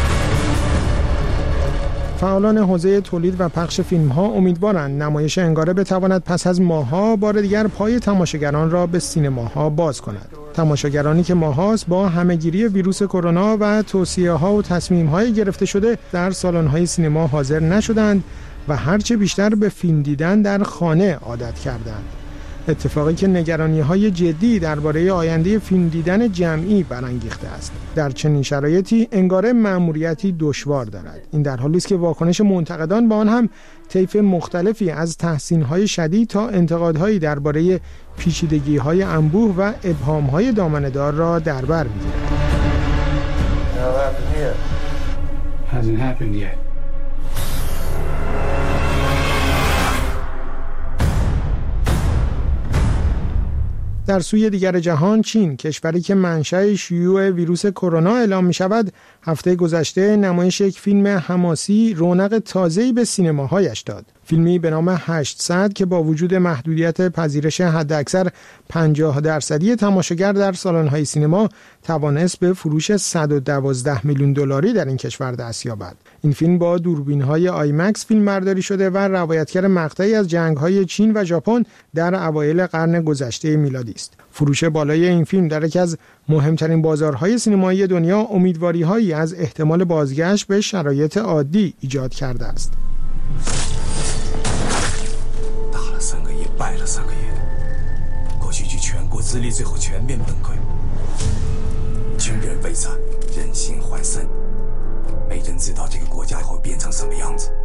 فعالان حوزه تولید و پخش فیلم‌ها امیدوارند نمایش انگاره بتواند پس از ماه‌ها بار دیگر پای تماشاگران را به سینماها باز کند. تماشاگرانی که ماه‌هاست با همهگیری ویروس کرونا و توصیه‌ها و تصمیم‌های گرفته شده در سالن‌های سینما حاضر نشدند و هرچه بیشتر به فیلم دیدن در خانه عادت کردند. اتفاقی که نگرانی‌های جدی درباره آینده فیلم دیدن جمعی برانگیخته است. در چنین شرایطی انگاره مأموریتی دشوار دارد. این در حالی است که واکنش منتقدان به آن هم طیف مختلفی از تحسین‌های شدید تا انتقادهایی درباره پیچیدگی‌های انبوه و ابهام‌های دامنه‌دار را در بر می‌گیرد. در سوی دیگر جهان، چین، کشوری که منشأ شیوع ویروس کرونا اعلام می شود، هفته گذشته نمایش یک فیلم حماسی رونق تازه‌ای به سینماهایش داد. فیلمی به نام هشتصد که با وجود محدودیت پذیرش حداکثر پنجاه درصدی تماشاگر در سالن‌های سینما توانست به فروش صد و دوازده میلیون دلاری در این کشور دست یابد. این فیلم با دوربین‌های آیمکس فیلمبرداری شده و روایتگر مقطعی از جنگ‌های چین و ژاپن در اوایل قرن گذشته میلادی است. فروش بالای این فیلم در یکی از مهمترین بازارهای سینمایی دنیا امیدواری‌هایی از احتمال بازگشت به شرایط عادی ایجاد کرده است. 三个月，败了三个月，过去去全国资历最后全面崩溃，军人备战，人心涣散，没人知道这个国家会变成什么样子。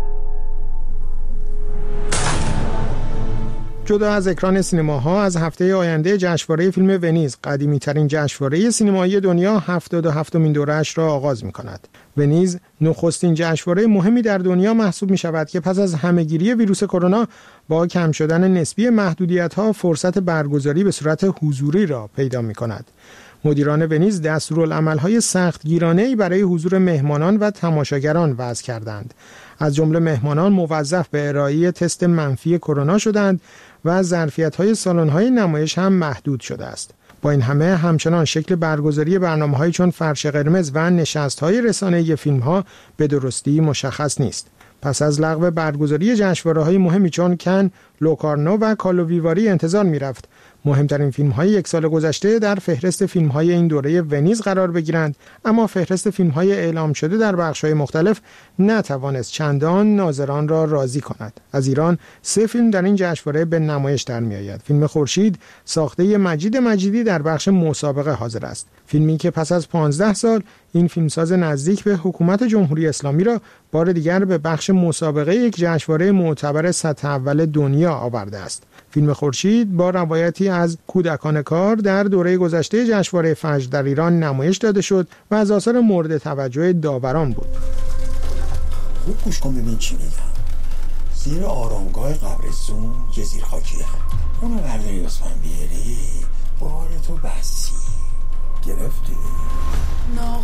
جدا از اکران سینماها، از هفته آینده جشنواره فیلم ونیز، قدیمی‌ترین جشنواره سینمایی دنیا، هفتاد و هفتمین دوره‌اش را آغاز می‌کند. ونیز نخستین جشنواره مهمی در دنیا محسوب می‌شود که پس از همهگیری ویروس کرونا با کم شدن نسبی محدودیت‌ها فرصت برگزاری به صورت حضوری را پیدا می‌کند. مدیران ونیز دستورالعمل‌های سختگیرانه‌ای برای حضور مهمانان و تماشاگران وضع کردند. از جمله مهمانان موظف به ارائه تست منفی کرونا شدند و ظرفیت‌های سالن‌های نمایش هم محدود شده است. با این همه همچنان شکل برگزاری برنامه‌های چون فرش قرمز و نشست‌های رسانه‌ای فیلم‌ها به درستی مشخص نیست. پس از لغو برگزاری جشنواره‌های مهمی چون کن، لوکارنو و کالوویواری انتظار می‌رفت مهمترین فیلم‌های یک سال گذشته در فهرست فیلم‌های این دوره ونیز قرار بگیرند، اما فهرست فیلم‌های اعلام شده در بخش‌های مختلف نتوانست چندان ناظران را راضی کند. از ایران سه فیلم در این جشنواره به نمایش در می‌آید. فیلم خورشید ساخته مجید مجیدی در بخش مسابقه حاضر است. فیلمی که پس از پانزده سال این فیلمساز نزدیک به حکومت جمهوری اسلامی را بار دیگر به بخش مسابقه یک جشنواره معتبر سطح اول دنیا آورده است. فیلم خورشید با روایتی از کودکان کار در دوره گذشته جشنواره فجر در ایران نمایش داده شد و از آثار مورد توجه داوران بود. خوب گوش کن ببین چی میگم. زیر آرامگاه قبرستون یه زیر خاکیه. اونو برداری اسمم بیاری بار تو بسی. گرفتی؟ نه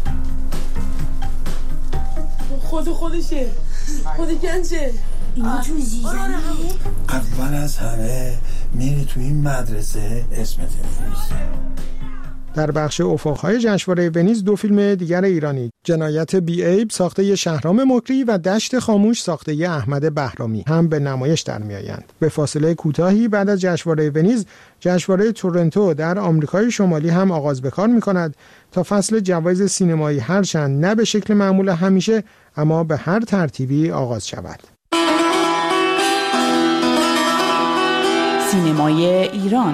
خود خودشه خود گنجه اینا تو زیزنیه. اول از همه میری تو این مدرسه اسمت می‌نویسی. در بخش افق‌های جشنواره ونیز دو فیلم دیگر ایرانی، جنایت بی عیب ساخته شهرام مکری و دشت خاموش ساخته احمد بهرامی هم به نمایش در می‌آیند. به فاصله کوتاهی بعد از جشنواره ونیز، جشنواره تورنتو در آمریکای شمالی هم آغاز به کار می‌کند تا فصل جوایز سینمایی هرچند نه به شکل معمول همیشه اما به هر ترتیبی آغاز شود. سینمای ایران.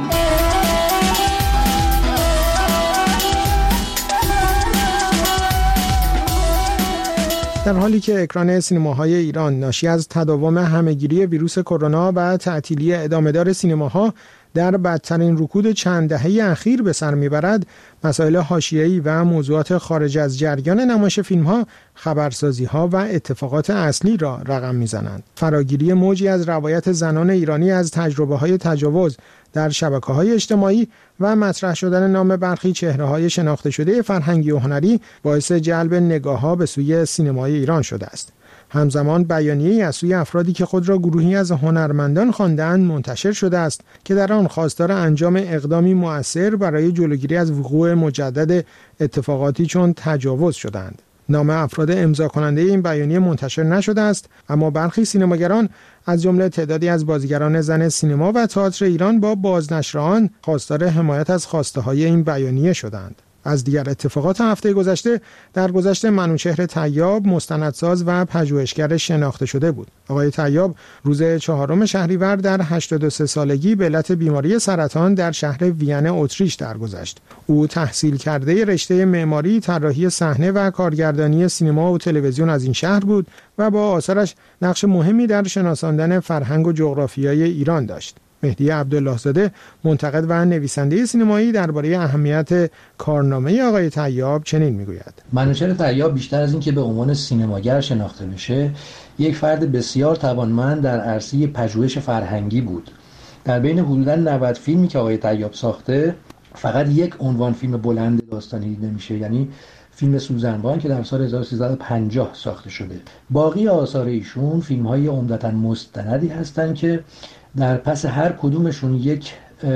در حالی که اکران سینماهای ایران ناشی از تداوم همهگیری ویروس کرونا و تعطیلی ادامه‌دار سینماها در بدترین رکود چند دهه اخیر به سر میبرد، مسائل حاشیه‌ای و موضوعات خارج از جریان نمایش فیلم‌ها، خبرسازی‌ها و اتفاقات اصلی را رقم میزنند. فراگیری موجی از روایت زنان ایرانی از تجربه‌های تجاوز در شبکه‌های اجتماعی و مطرح شدن نام برخی چهره‌های شناخته شده فرهنگی و هنری باعث جلب نگاه‌ها به سوی سینمای ایران شده است. همزمان بیانیه‌ای از سوی افرادی که خود را گروهی از هنرمندان خواندند منتشر شده است که در آن خواستار انجام اقدامی مؤثر برای جلوگیری از وقوع مجدد اتفاقاتی چون تجاوز شدند. نام افراد امضا کننده این بیانیه منتشر نشده است، اما برخی سینماگران از جمله تعدادی از بازیگران زن سینما و تئاتر ایران با بازنشر آن خواستار حمایت از خواسته‌های این بیانیه شدند. از دیگر اتفاقات هفته گذشته، در گذشته منوچهر طیاب مستندساز و پژوهشگر شناخته شده بود. آقای طیاب روز چهارم شهریور در هشتاد و سه سالگی به علت بیماری سرطان در شهر وین اتریش درگذشت. او تحصیل کرده رشته معماری، طراحی صحنه و کارگردانی سینما و تلویزیون از این شهر بود و با آثارش نقش مهمی در شناساندن فرهنگ و جغرافیای ایران داشت. مهدی عبدالله زاده، منتقد و نویسنده سینمایی، درباره اهمیت کارنامه آقای طیاب چنین میگوید: منوچهر طیاب بیشتر از این که به عنوان سینماگر شناخته بشه، یک فرد بسیار توانمند در عرصه پژوهش فرهنگی بود. در بین حدوداً نود فیلمی که آقای طیاب ساخته، فقط یک عنوان فیلم بلند داستانی دیده میشه، یعنی فیلم سوزنبان که در سال هزار و سیصد و پنجاه ساخته شده. باقی آثار ایشون فیلم‌های عمدتاً مستندی هستند که در پس هر کدومشون یک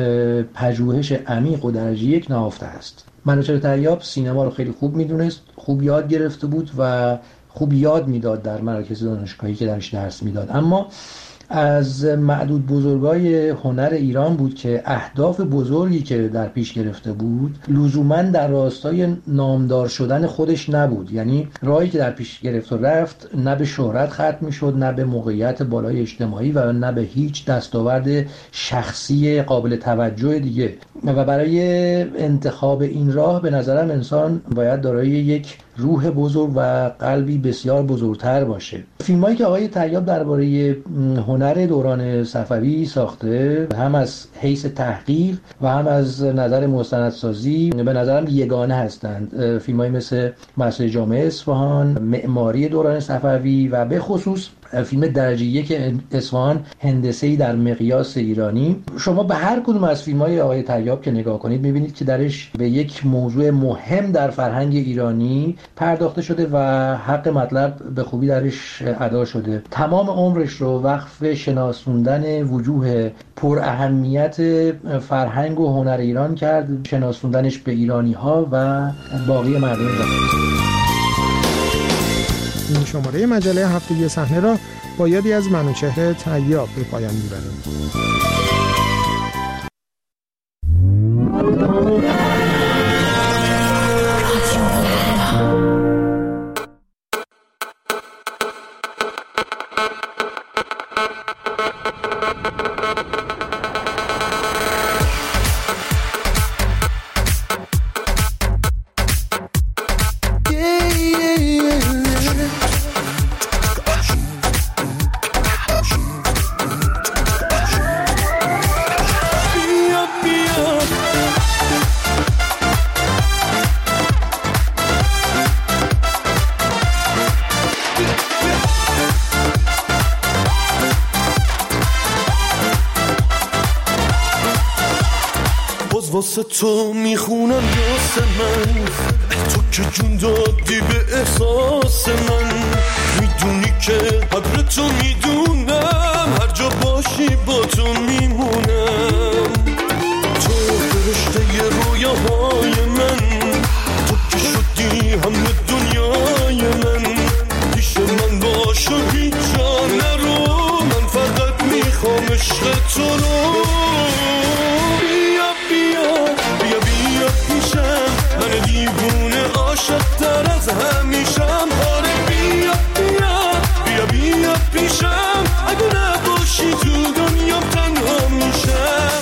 پژوهش عمیق و درجه یک نهفته است. منوچهر طیاب سینما رو خیلی خوب میدونست، خوب یاد گرفته بود و خوب یاد میداد در مراکز دانشگاهی که درش درس میداد. اما از معدود بزرگای هنر ایران بود که اهداف بزرگی که در پیش گرفته بود لزوماً در راستای نامدار شدن خودش نبود. یعنی راهی که در پیش گرفت و رفت نه به شهرت ختم میشد، نه به موقعیت بالای اجتماعی و نه به هیچ دستاورد شخصی قابل توجه دیگه. و برای انتخاب این راه به نظرم انسان باید دارای یک روح بزرگ و قلبی بسیار بزرگتر باشه. فیلمایی که آقای طیاب درباره هنر دوران صفوی ساخته، هم از حیث تحقیق و هم از نظر مستندسازی، به نظرم یگانه هستند. فیلمایی مثل مسجد جامع اصفهان، معماری دوران صفوی و به خصوص فیلم درجه یک اصفهان، هندسه‌ای در مقیاس ایرانی. شما به هر کدوم از فیلم‌های آقای طیاب که نگاه کنید می‌بینید که درش به یک موضوع مهم در فرهنگ ایرانی پرداخته شده و حق مطلب به خوبی درش ادا شده. تمام عمرش رو وقف شناسوندن وجوه پر اهمیت فرهنگ و هنر ایران کرد، شناسوندنش به ایرانی‌ها و باقی مردم جهان. این شماره مجله هفتگی صحنه را با یادی از منوچهر طیاب به پایان می‌بریم. واسه تو میخونم یاس من، تو که جون دادی به احساس من. میدونی که قدر تو میدونم، هر جا باشی با تو میمونم. تو فرشته رویاهای من، تو که شدی همه دنیای من. پیش من باش و هیچ جا نرو، من فقط میخوام عشق تو رو. من دیوونه عاشق تر از همیشم. آره بیا بیا بیا بیا پیشم، اگه نباشی تو دنیام تنها میشم.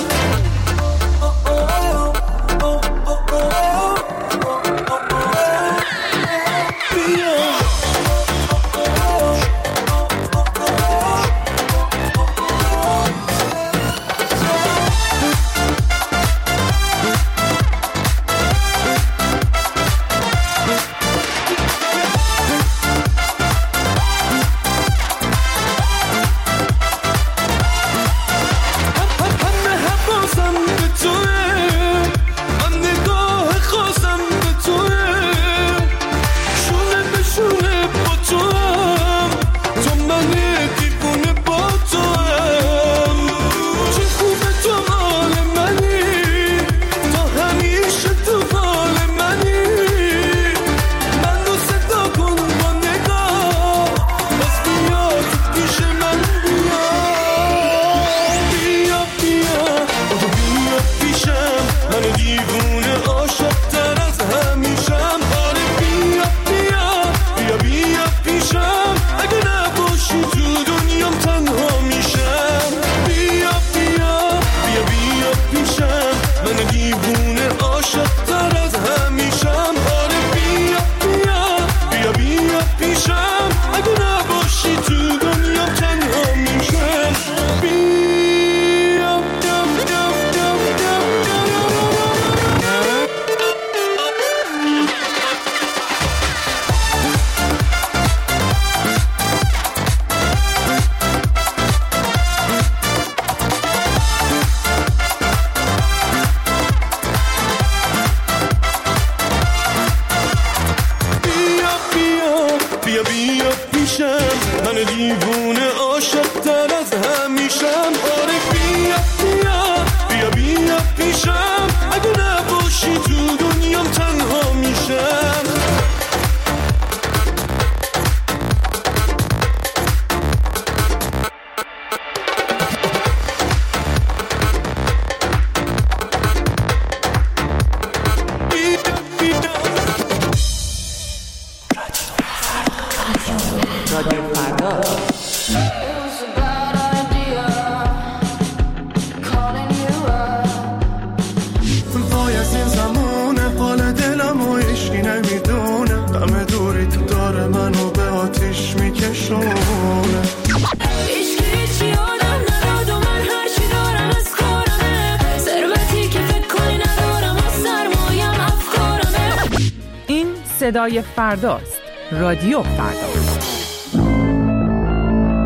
صدای فرداست. رادیو فردا.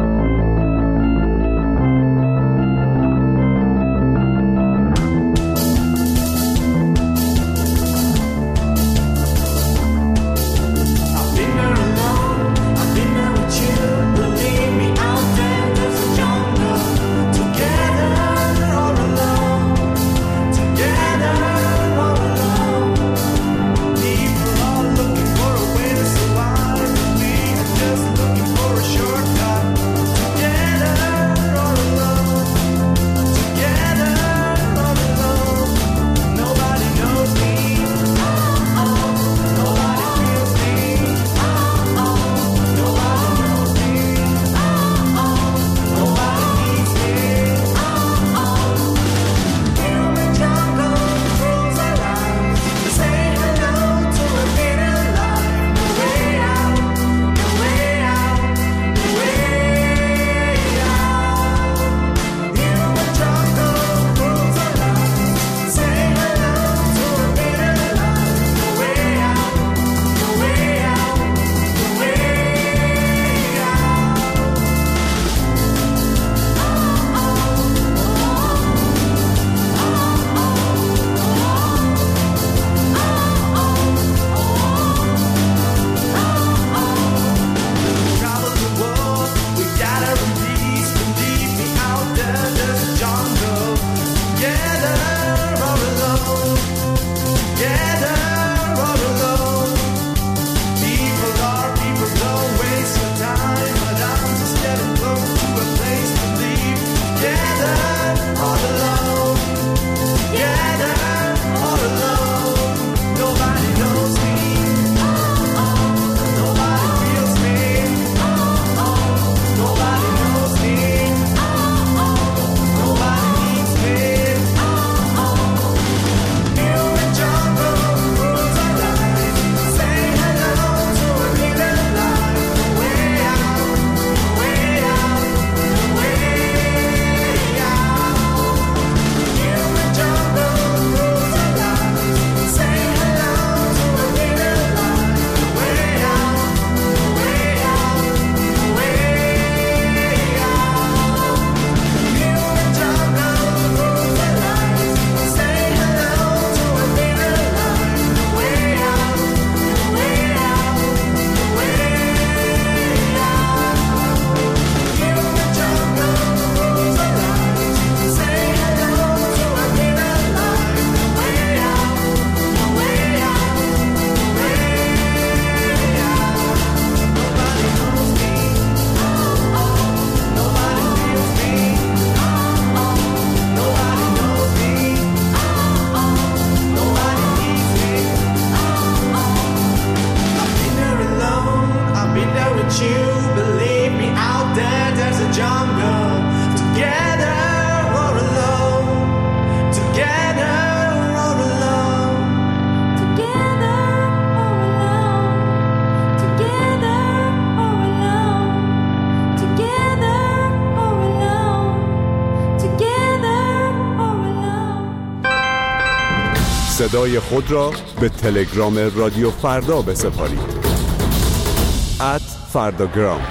صدای خود را به تلگرام رادیو فردا بسپارید. ات فرداگرام.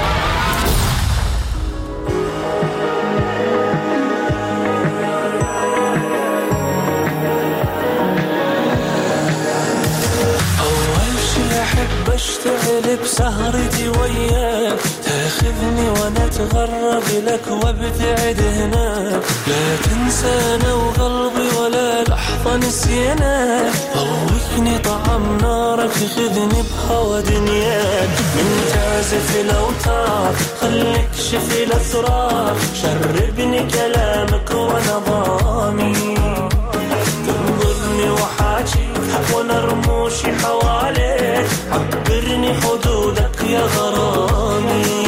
اشتغل بسهرتي وياك تاخذني وانا اتغرب لك وابتعد هناك لا تنسانا وقلبي ولا لحظة نسيناك ضوكني طعم نارك خذني بهوا دنياك من تعزف الاوتار خليك شفي الاسرار شربني كلامك وانا ضامي تنظرني وحاجي وانا رموشي حواليك عبرني حدودك يا غرامي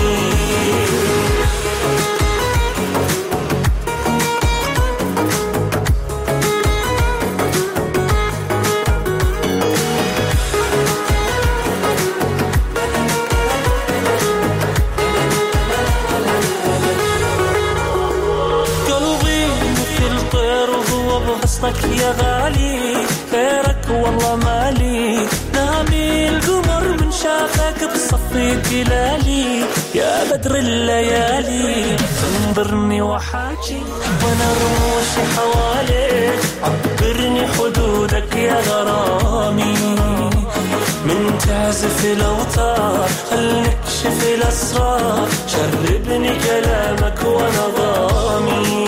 قلبي مثل طير وهو بغصنك يا غالي غيرك والله مالي نامي القمر من شافك بصفي تلالي يا بدر الليالي انظرني وحاجي وانا رموشي حواليك عبرني حدودك يا غرامي من تعزف الاوتار خليك شفي الاسرار شربني كلامك وانا ضامي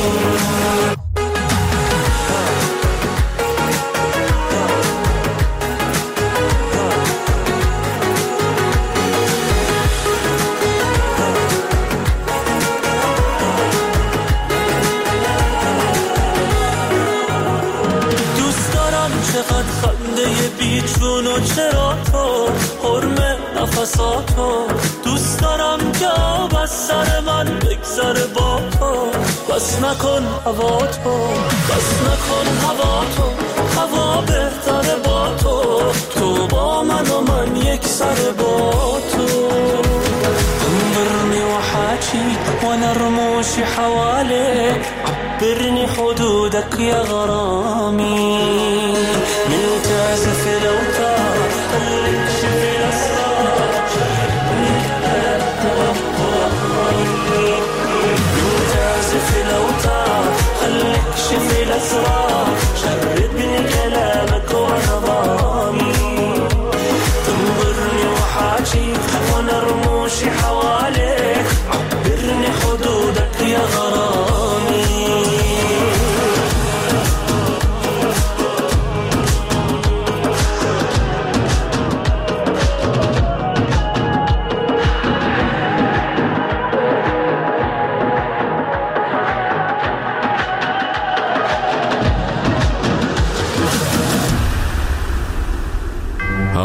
بیچون و چرا تو حرم نفساتو دوست دارم که آب از سر من بگذره با تو بس نکن هوا تو بس نکن هوا تو هوا بهتره با تو تو با من و من یک سر با تو انظرني وحاجي وانا رموشي حواليك عبرني حدودك يا غرامي من تعزف الاوتار خليك شفي الاسرار من تعزف الاوتار خليك شفي الاسرار شربني كلامك وانا ضامي تنظرني وحاجي وانا رموشي حواليك عبرني حدودك يا غرامي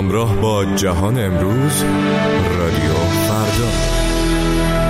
همراه با جهان امروز، رادیو فردا.